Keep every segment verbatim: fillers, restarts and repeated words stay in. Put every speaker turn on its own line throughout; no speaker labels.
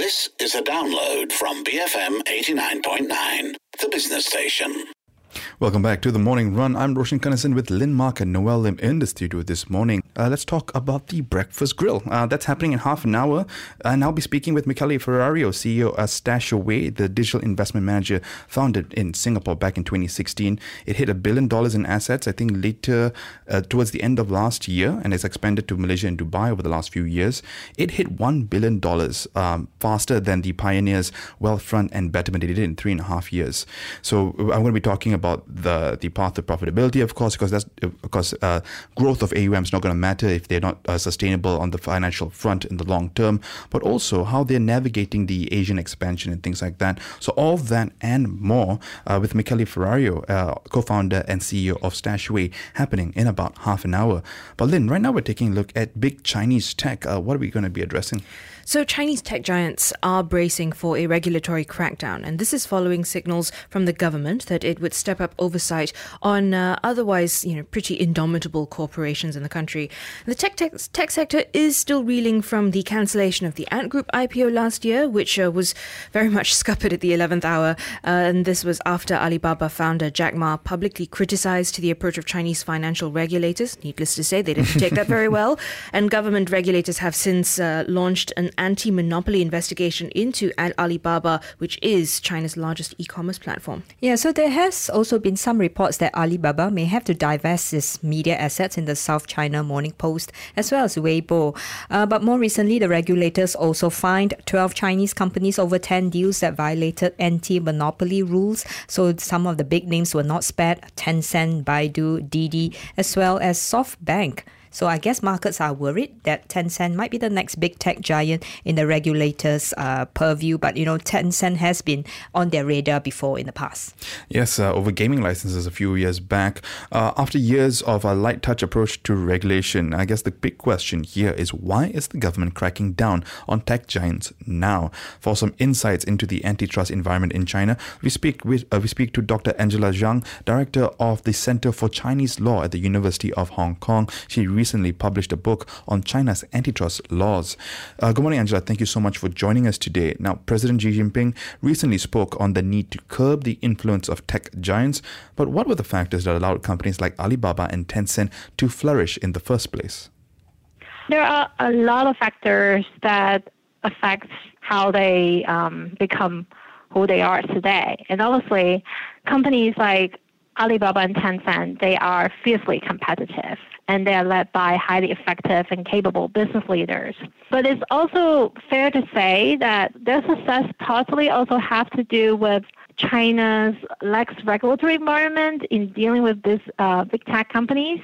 This is a download from B F M eighty-nine point nine, the business station.
Welcome back to The Morning Run. I'm Roshan Kanasan with Lynn Mark and Noel Lim in the studio this morning. Uh, let's talk about the Breakfast Grill. Uh, that's happening in half an hour. And I'll be speaking with Michele Ferrario, C E O of StashAway, the digital investment manager founded in Singapore back in twenty sixteen. It hit a billion dollars in assets, I think, later uh, towards the end of last year, and it's expanded to Malaysia and Dubai over the last few years. It hit one billion dollars um, faster than the Pioneers, Wealthfront, and Betterment did in three and a half years. So I'm going to be talking about the the path to profitability, of course, because that's of course uh, growth of A U M is not going to matter if they're not uh, sustainable on the financial front in the long term, but also how they're navigating the Asian expansion and things like that. So all of that and more uh, with Michele Ferrario, uh, co-founder and C E O of StashAway, happening in about half an hour. But Lynn, right now we're taking a look at big Chinese tech. Uh, what are we going to be addressing?
So Chinese tech giants are bracing for a regulatory crackdown, and this is following signals from the government that it would step up oversight on uh, otherwise, you know, pretty indomitable corporations in the country. The tech, tech tech sector is still reeling from the cancellation of the Ant Group I P O last year, which uh, was very much scuppered at the eleventh hour, uh, and this was after Alibaba founder Jack Ma publicly criticized the approach of Chinese financial regulators. Needless to say, they didn't take that very well, and government regulators have since uh, launched an anti-monopoly investigation into Alibaba, which is China's largest e-commerce platform.
Yeah, so there has also been some reports that Alibaba may have to divest its media assets in the South China Morning Post as well as Weibo. Uh, but more recently, the regulators also fined twelve Chinese companies over ten deals that violated anti-monopoly rules. So some of the big names were not spared: Tencent, Baidu, Didi, as well as SoftBank. So I guess markets are worried that Tencent might be the next big tech giant in the regulators' uh, purview. But, you know, Tencent has been on their radar before in the past.
Yes, uh, over gaming licenses a few years back. Uh, after years of a light touch approach to regulation, I guess the big question here is, why is the government cracking down on tech giants now? For some insights into the antitrust environment in China, we speak with uh, we speak to Doctor Angela Zhang, Director of the Center for Chinese Law at the University of Hong Kong. She recently published a book on China's antitrust laws. Uh, good morning, Angela. Thank you so much for joining us today. Now, President Xi Jinping recently spoke on the need to curb the influence of tech giants, but what were the factors that allowed companies like Alibaba and Tencent to flourish in the first place?
There are a lot of factors that affect how they um, become who they are today. And obviously, companies like Alibaba and Tencent, they are fiercely competitive, and they are led by highly effective and capable business leaders. But it's also fair to say that their success partly also have to do with China's lax regulatory environment in dealing with these uh, big tech companies.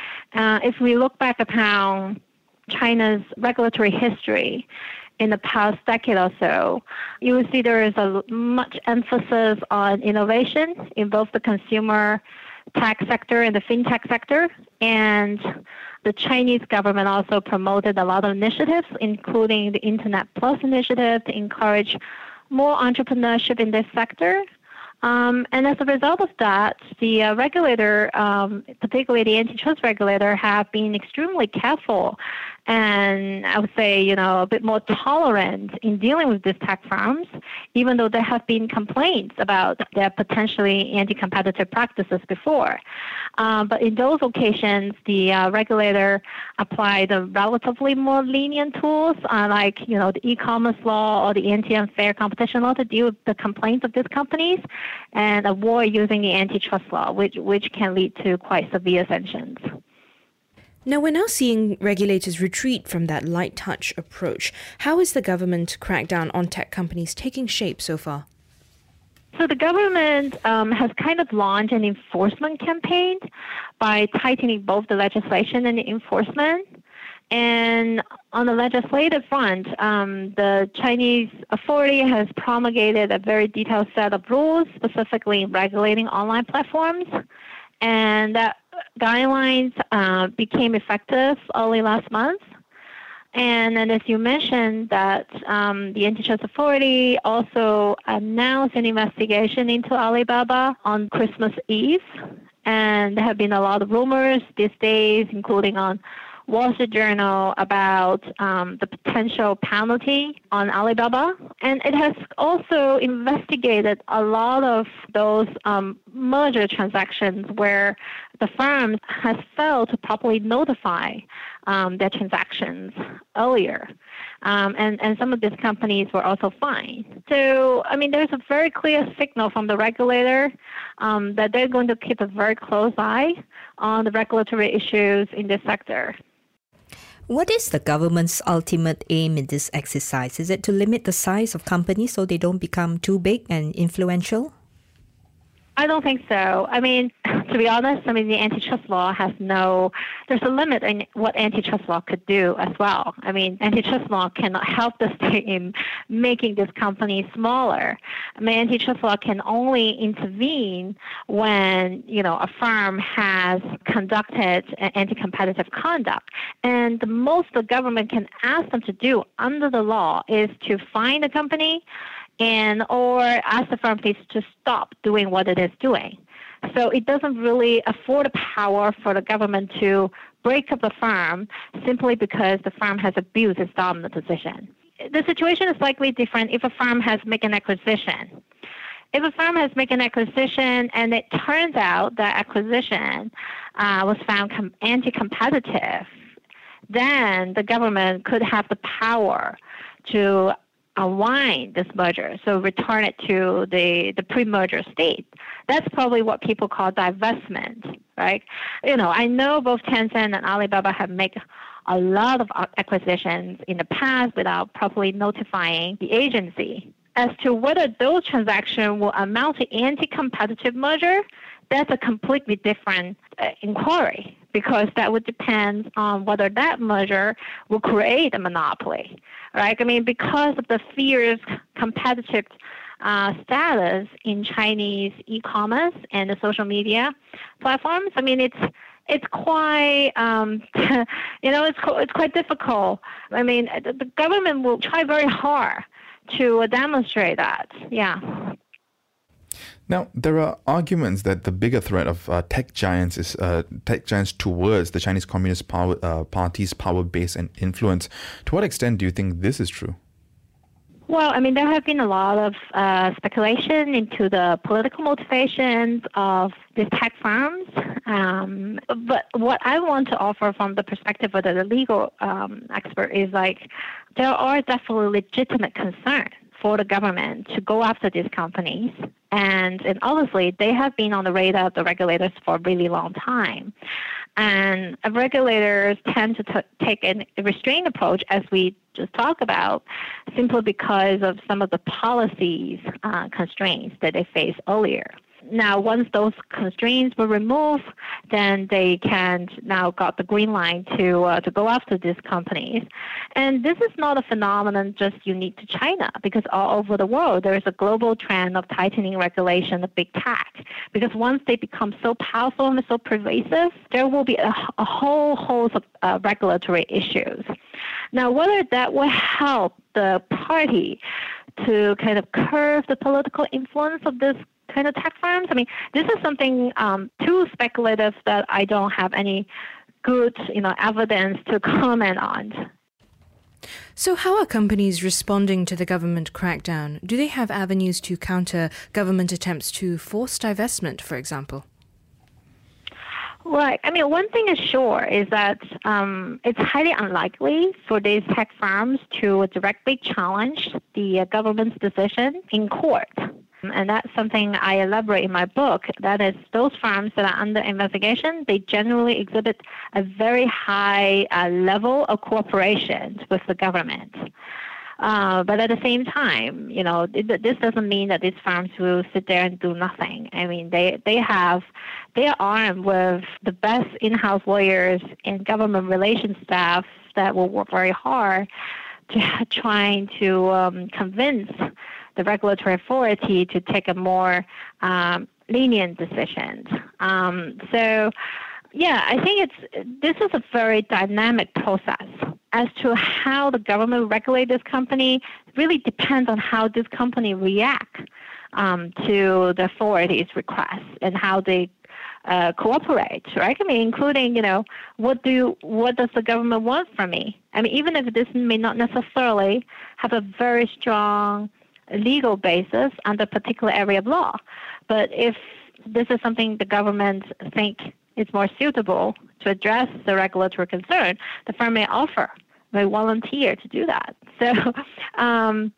Uh, if we look back upon China's regulatory history in the past decade or so, you will see there is a much emphasis on innovation in both the consumer tech sector and the fintech sector. And the Chinese government also promoted a lot of initiatives, including the Internet Plus initiative, to encourage more entrepreneurship in this sector. Um, and as a result of that, the uh, regulator, um, particularly the antitrust regulator, have been extremely careful and I would say, you know, a bit more tolerant in dealing with these tech firms, even though there have been complaints about their potentially anti-competitive practices before. Um, but in those occasions, the uh, regulator applied a relatively more lenient tools, uh, like, you know, the e-commerce law or the anti-unfair competition law to deal with the complaints of these companies, and avoid using the antitrust law, which which can lead to quite severe sanctions.
Now, we're now seeing regulators retreat from that light touch approach. How is the government crackdown on tech companies taking shape so far?
So the government um, has kind of launched an enforcement campaign by tightening both the legislation and the enforcement. And on the legislative front, um, the Chinese authority has promulgated a very detailed set of rules, specifically regulating online platforms. And that guidelines uh, became effective early last month. And then, as you mentioned, that um, the antitrust authority also announced an investigation into Alibaba on Christmas Eve. And there have been a lot of rumors these days, including on Wall Street Journal about um, the potential penalty on Alibaba. And it has also investigated a lot of those um, merger transactions where the firm has failed to properly notify um, their transactions earlier. Um, and, and some of these companies were also fined. So, I mean, there's a very clear signal from the regulator um, that they're going to keep a very close eye on the regulatory issues in this sector.
What is the government's ultimate aim in this exercise? Is it to limit the size of companies so they don't become too big and influential?
I don't think so. I mean, to be honest, I mean, the antitrust law has no, there's a limit in what antitrust law could do as well. I mean, antitrust law cannot help the state in making this company smaller. I mean, antitrust law can only intervene when, you know, a firm has conducted anti-competitive conduct. And the most the government can ask them to do under the law is to fine the company and or ask the firm please to stop doing what it is doing. So it doesn't really afford the power for the government to break up the firm simply because the firm has abused its dominant position. The situation is likely different if a firm has made an acquisition. If a firm has made an acquisition and it turns out that acquisition uh, was found com- anti-competitive, then the government could have the power to unwind this merger, so return it to the, the pre-merger state. That's probably what people call divestment, right? You know, I know both Tencent and Alibaba have made a lot of acquisitions in the past without properly notifying the agency. As to whether those transactions will amount to anti-competitive merger, that's a completely different uh, inquiry, because that would depend on whether that merger will create a monopoly, right? I mean, because of the fierce competitive uh, status in Chinese e-commerce and the social media platforms, I mean, it's it's quite, um, you know, it's it's quite difficult. I mean, the, the government will try very hard to demonstrate that, yeah.
Now, there are arguments that the bigger threat of uh, tech giants is uh, tech giants towards the Chinese Communist power, uh, Party's power base and influence. To what extent do you think this is true?
Well, I mean, there have been a lot of uh, speculation into the political motivations of these tech firms. Um, but what I want to offer from the perspective of the legal um, expert is like there are definitely legitimate concerns for the government to go after these companies. And, and obviously, they have been on the radar of the regulators for a really long time. And regulators tend to t- take a restrained approach, as we just talked about, simply because of some of the policies uh, constraints that they faced earlier. Now, once those constraints were removed, then they can now got the green line to uh, to go after these companies. And this is not a phenomenon just unique to China, because all over the world there is a global trend of tightening regulation of big tech. Because once they become so powerful and so pervasive, there will be a, a whole host of uh, regulatory issues. Now, whether that will help the party to kind of curb the political influence of this kind of tech firms, I mean, this is something um, too speculative that I don't have any good, you know, evidence to comment on.
So how are companies responding to the government crackdown? Do they have avenues to counter government attempts to force divestment, for example?
Right. I mean, one thing is sure is that um, it's highly unlikely for these tech firms to directly challenge the uh, government's decision in court. And that's something I elaborate in my book. That is, those firms that are under investigation, they generally exhibit a very high uh, level of cooperation with the government. Uh, but at the same time, you know, it, this doesn't mean that these firms will sit there and do nothing. I mean, they, they have, they are armed with the best in-house lawyers and government relations staff that will work very hard to trying to um, convince the regulatory authority to take a more um, lenient decision. Um, so, yeah, I think it's this is a very dynamic process. As to how the government regulates this company really depends on how this company react um, to the authorities' requests and how they uh, cooperate, right? I mean, including, you know, what do you, what does the government want from me? I mean, even if this may not necessarily have a very strong legal basis under a particular area of law, but if this is something the government think is more suitable to address the regulatory concern, the firm may offer, may volunteer to do that. So, um,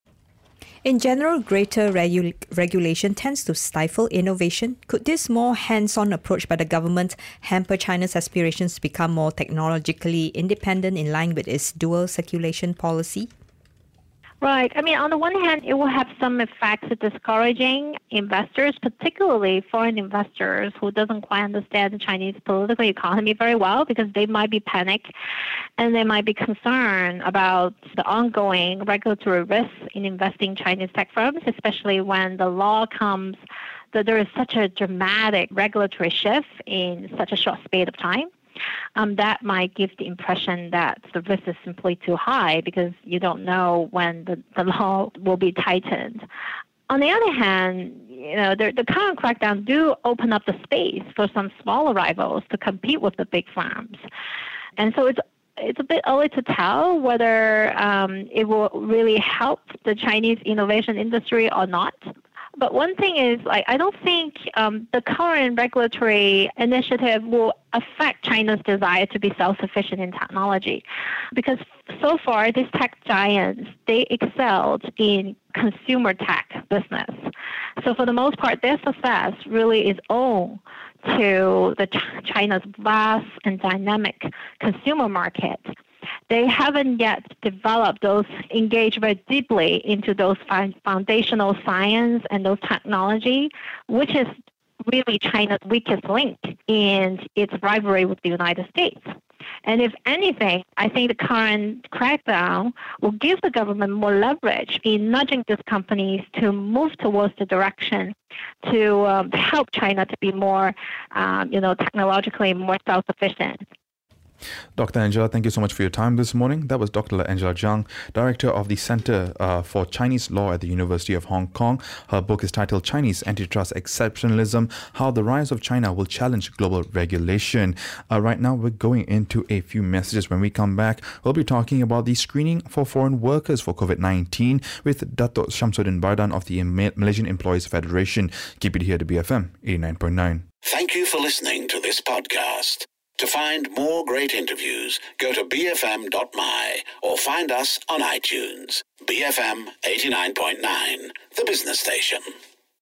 in general, greater regu- regulation tends to stifle innovation. Could this more hands-on approach by the government hamper China's aspirations to become more technologically independent in line with its dual circulation policy?
Right. I mean, on the one hand, it will have some effects of discouraging investors, particularly foreign investors who doesn't quite understand the Chinese political economy very well, because they might be panicked and they might be concerned about the ongoing regulatory risks in investing in Chinese tech firms, especially when the law comes that there is such a dramatic regulatory shift in such a short space of time. Um, that might give the impression that the risk is simply too high because you don't know when the, the law will be tightened. On the other hand, you know, the, the current crackdown do open up the space for some smaller rivals to compete with the big firms. And so it's it's a bit early to tell whether um, it will really help the Chinese innovation industry or not. But one thing is, like, I don't think um, the current regulatory initiative will affect China's desire to be self-sufficient in technology, because so far these tech giants, they excelled in consumer tech business. So for the most part, their success really is owed to the Ch- China's vast and dynamic consumer market. They haven't yet developed those, engaged very deeply into those foundational science and those technology, which is really China's weakest link in its rivalry with the United States. And if anything, I think the current crackdown will give the government more leverage in nudging these companies to move towards the direction to um, help China to be more, um, you know, technologically more self-sufficient.
Doctor Angela, thank you so much for your time this morning. That was Doctor Angela Zhang, Director of the Center uh, for Chinese Law at the University of Hong Kong. Her book is titled Chinese Antitrust Exceptionalism, How the Rise of China Will Challenge Global Regulation. Uh, right now, we're going into a few messages. When we come back, we'll be talking about the screening for foreign workers for COVID nineteen with Dato' Shamsuddin Bardan of the Malaysian Employees Federation. Keep it here to B F M eighty-nine point nine.
Thank you for listening to this podcast. To find more great interviews, go to b f m dot m y or find us on iTunes. B F M eighty-nine point nine, the business station.